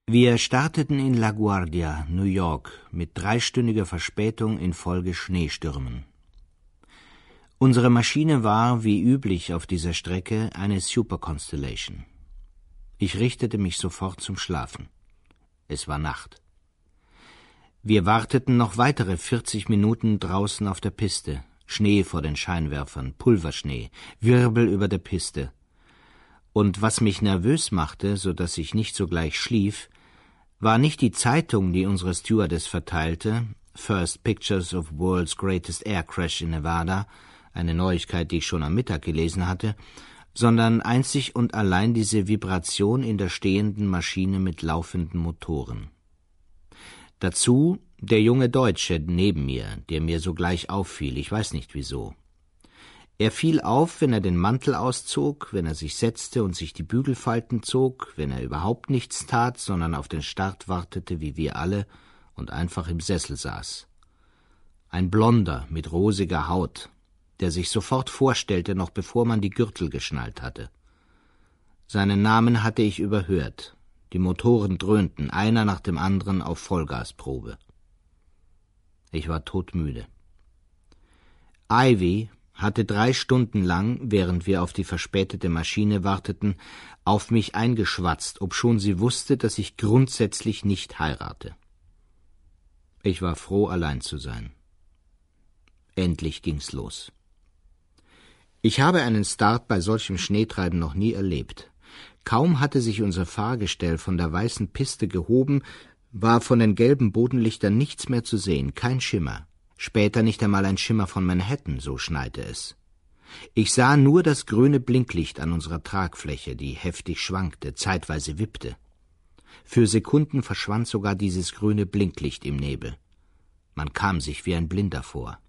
Wir starteten in LaGuardia, New York, mit 3-stündiger Verspätung infolge Schneestürmen. Unsere Maschine war, wie üblich auf dieser Strecke, eine Super Constellation. Ich richtete mich sofort zum Schlafen. Es war Nacht. Wir warteten noch weitere 40 Minuten draußen auf der Piste. Schnee vor den Scheinwerfern, Pulverschnee, Wirbel über der Piste. Und was mich nervös machte, so dass ich nicht sogleich schlief, war nicht die Zeitung, die unsere Stewardess verteilte, First Pictures of World's Greatest Air Crash in Nevada, eine Neuigkeit, die ich schon am Mittag gelesen hatte, sondern einzig und allein diese Vibration in der stehenden Maschine mit laufenden Motoren. Dazu der junge Deutsche neben mir, der mir sogleich auffiel, ich weiß nicht wieso. Er fiel auf, wenn er den Mantel auszog, wenn er sich setzte und sich die Bügelfalten zog, wenn er überhaupt nichts tat, sondern auf den Start wartete, wie wir alle, und einfach im Sessel saß. Ein Blonder mit rosiger Haut, der sich sofort vorstellte, noch bevor man die Gürtel geschnallt hatte. Seinen Namen hatte ich überhört. Die Motoren dröhnten, einer nach dem anderen auf Vollgasprobe. Ich war todmüde. Ivy hatte 3 Stunden lang, während wir auf die verspätete Maschine warteten, auf mich eingeschwatzt, obschon sie wusste, dass ich grundsätzlich nicht heirate. Ich war froh, allein zu sein. Endlich ging's los. Ich habe einen Start bei solchem Schneetreiben noch nie erlebt. Kaum hatte sich unser Fahrgestell von der weißen Piste gehoben, war von den gelben Bodenlichtern nichts mehr zu sehen, kein Schimmer. Später nicht einmal ein Schimmer von Manhattan, so schneite es. Ich sah nur das grüne Blinklicht an unserer Tragfläche, die heftig schwankte, zeitweise wippte. Für Sekunden verschwand sogar dieses grüne Blinklicht im Nebel. Man kam sich wie ein Blinder vor.